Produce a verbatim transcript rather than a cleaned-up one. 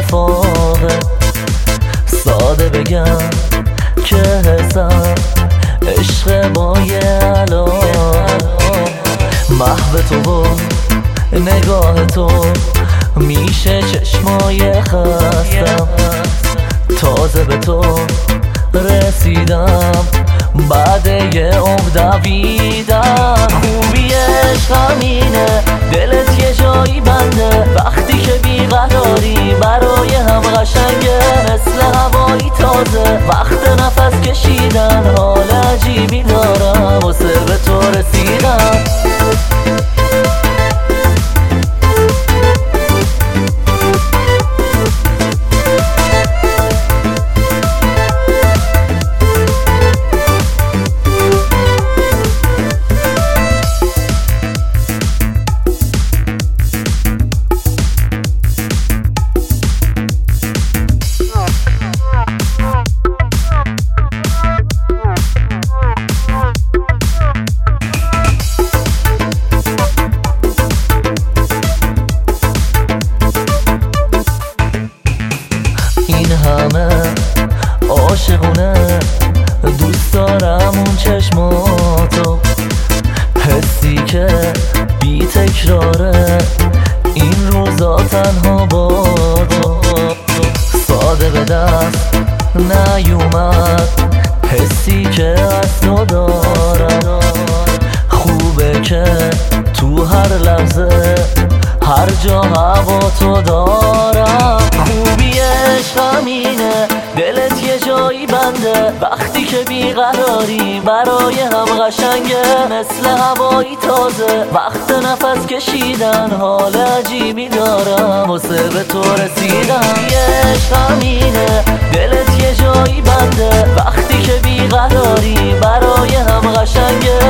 اتفاقه. ساده بگم که حسم عشق با یه علاقه، محو تو و نگاه تو میشه چشمای خستم. تازه به تو رسیدم بعد یه عمر دویدم. خوبی عشق همینه، دلت یه جایی بنده، وقتی که بیقراری برای هم قشنگه. مثل هوایی تازه وقت نفس کشیدن، حال عجیبی دارم واسه به تو رسیدم. این همه عاشقونه دوست دارم اون چشماتو، حسی که بی تکراره این روزا تنها با تو. ساده به دست نیومد حسی که از تو دارم، خوبه که تو هر لحظه هر جا هوا تو دارم. خوبی عشق همینه، دلت یه جایی بنده، وقتی که بیقراری برای هم قشنگه. مثل هوایی تازه وقت نفس کشیدن، حال عجیبی دارم واسه به تو رسیدم. یه عشق همینه، دلت یه جایی بنده، وقتی که بیقراری برای هم قشنگه.